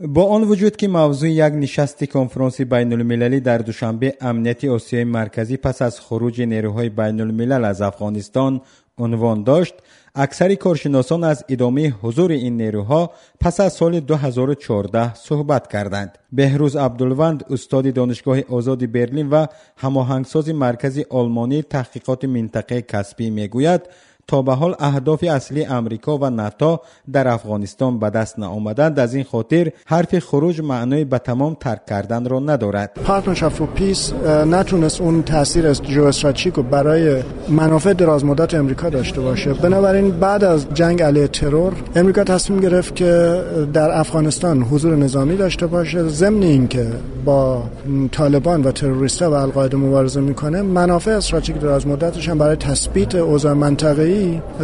با آن وجود که موضوع یک نشست کنفرانس بین المللی در دوشنبه امنیت آسیای مرکزی پس از خروج نیروهای بین الملل از افغانستان عنوان داشت، اکثر کارشناسان از ادامه حضور این نیروها پس از سال 2014 صحبت کردند. بهروز عبدالوند، استاد دانشگاه آزاد برلین و هماهنگساز مرکز آلمانی تحقیقات منطقه کسپی میگوید تا به حال اهداف اصلی امریکا و ناتو در افغانستان به دست نآمدند. از این خاطر حرف خروج معنای به تمام ترک کردن را ندارد. پارتنرشپ فور پیس نتونست اون تاثیر ژئواستراتژیک رو برای منافع دراز مدت امریکا داشته باشه. بنابراین بعد از جنگ علیه ترور امریکا تصمیم گرفت که در افغانستان حضور نظامی داشته باشه. ضمن اینکه با طالبان و تروریست‌ها و القاعده مبارزه میکنه، منافع استراتژیک دراز مدتش هم برای تثبیت اوضاع منطقه‌ای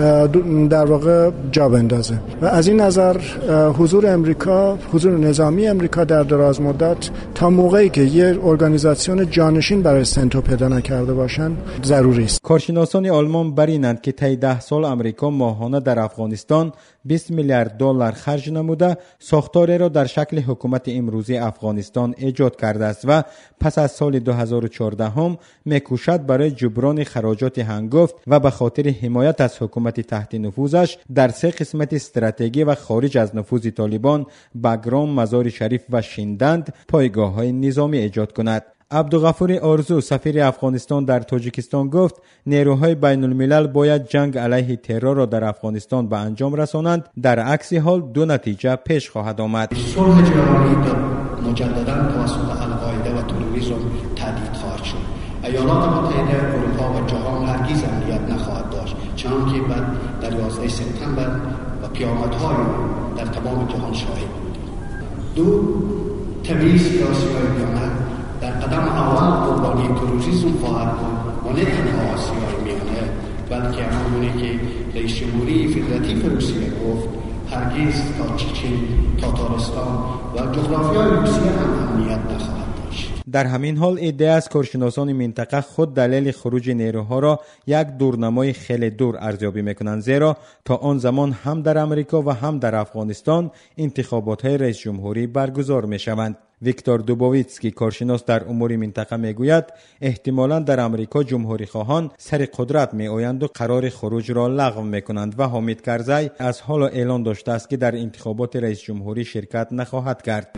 در واقع جا بندازه و از این نظر حضور امریکا، حضور نظامی امریکا در دراز مدت تا موقعی که یه ارگانیزاسیون جانشین برای سنتو پیدا نکرده باشن ضروری است. کارشناسان آلمان برینند که طی 10 سال امریکا ماهانه در افغانستان 20 میلیارد دلار خرج نموده ساختاری را در شکل حکومت امروزی افغانستان ایجاد کرده است و پس از سال 2014 هم میکوشد برای جبران خراجات هنگفت و به خاطر حمایت از حکومت تحت نفوذش در 3 قسمت استراتژی و خارج از نفوذ طالبان بگرام، مزار شریف و شیندند پایگاه‌های نظامی ایجاد کند. عبدالغفور آرزو، سفیر افغانستان در تاجیکستان گفت نیروهای بین الملل باید جنگ علیه ترور را در افغانستان به انجام رسانند، در عکس حال 2 نتیجه پیش خواهد آمد. صلح جهانی مجددا توسط القاعده و تروریسم تهدید خواهد شد. ایالات متحده اروپا و جهان هرگز امنیت نخواهد داشت، چنانکه در 11 سپتامبر و پیامدهای در تمام جهان شاهد بودیم. 2. تبعیض سیاسی‌های در قدم اول قربانی تروریسم خواهد بود و نه تنها آسیای میانه، بلکه همونی که رئیس جمهوری فدراتیو روسیه گفت هرگز تا چچن، تاتارستان و جغرافیای روسیه هم امنیت نخواهد داشت. در همین حال عده از کارشناسان منطقه خود دلیل خروج نیروها را یک دورنمای خیلی دور ارزیابی میکنند، زیرا تا آن زمان هم در امریکا و هم در افغانستان انتخابات های رئیس جمهوری برگزار میشوند. ویکتور دوبویتسکی، کارشناس در امور منطقه میگوید احتمالاً در امریکا جمهوری خواهان سر قدرت می آیند و قرار خروج را لغو میکنند و حامد کرزی از حالا اعلان داشته است که در انتخابات رئیس جمهوری شرکت نخواهد کرد.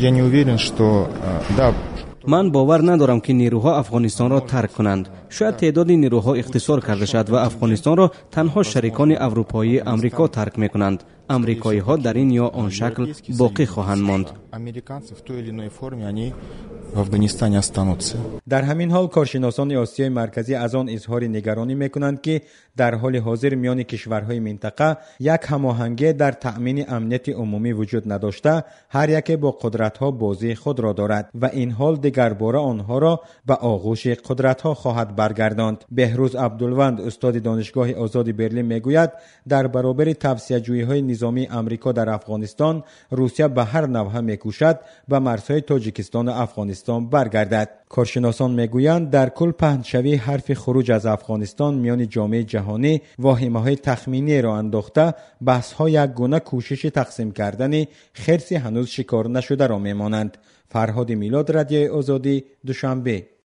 من باور ندارم که نیروها افغانستان را ترک کنند. شاید تعداد نیروها اختصار کرده شد و افغانستان را تنها شریکان اروپایی امریکا ترک میکنند. امریکایی ها در این یا آن شکل باقی خواهند ماند. در همین حال کارشناسان آسیای مرکزی از آن اظهار نگرانی میکنند که در حال حاضر میان کشورهای منطقه یک هماهنگی در تأمین امنیت عمومی وجود نداشته، هر یک با قدرت‌ها بازی خود را دارد و این حال دیگر باره آنها را به آغوش قدرت‌ها خواهد برگرداند. بهروز عبدالوند، استاد دانشگاه آزاد برلین میگوید در برابر توسعه‌جویی‌های نظامی امریکا در افغانستان، روسیه به هر نحو میکوشد به مرزهای تاجیکستان و افغانستان برگردد. کارشناسان میگویند در کل پهنشوی حرف خروج از افغانستان میان جامعه جهانی واهمه‌های تخمینی را انداخته، بحث‌ها یک گونه کوشش تقسیم کردن خرس هنوز شکار نشده را میمانند. فرهاد میلاد، رادیو آزادی، دوشنبه.